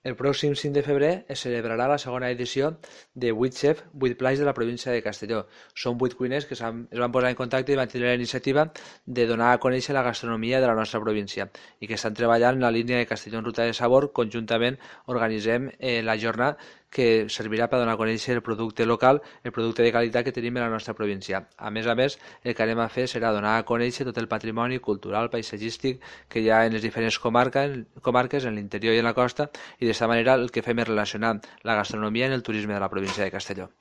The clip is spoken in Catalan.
El pròxim 5 de febrer es celebrarà la segona edició de 8 Chef, 8 Plats de la província de Castelló. Són 8 cuiners que es van posar en contacte i van tenir la iniciativa de donar a conèixer la gastronomia de la nostra província i que estan treballant en la línia de Castelló en Ruta de Sabor. Conjuntament organitzem la jornada que servirà per donar a conèixer el producte local, el producte de qualitat que tenim en la nostra província. A més, el que anem a fer serà donar a conèixer tot el patrimoni cultural, paisatgístic que hi ha en les diferents comarques en l'interior i en la costa, i d'aquesta manera el que fem és relacionar la gastronomia en el turisme de la província de Castelló.